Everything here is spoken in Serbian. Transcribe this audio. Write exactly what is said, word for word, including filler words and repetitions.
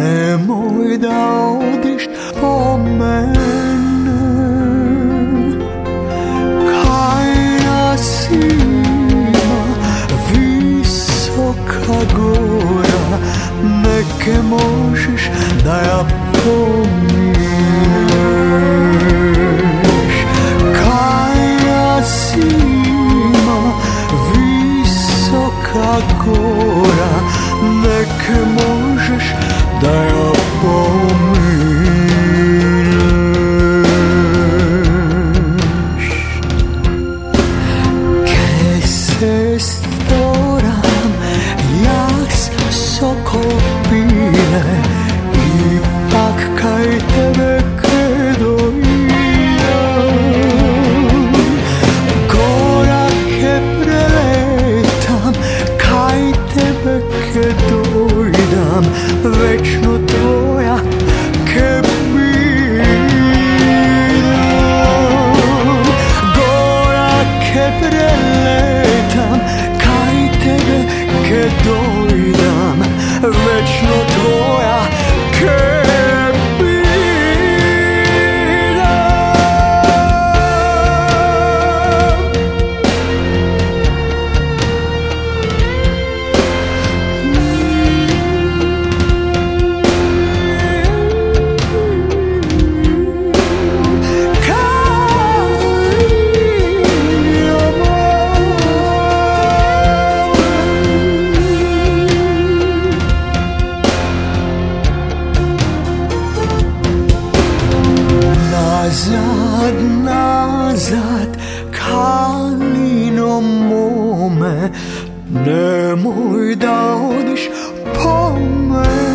nemoj da odiš po mene. Kaj nas ima visoka gora, neke možeš da ja pomineš. Kaj nas ima visoka gora, neke možeš da ja pomineš. Ke se storam jas sokol pile, ipak kaj tebe kredo idem. Gorake preletam, kaj tebe ke dojdam, večno tvoja ke bidam. Gorake preletam, kaj tebe ke dojdam, večno tvoja ke nazad, nazad, kalino mome, nemoj da odiš po mene.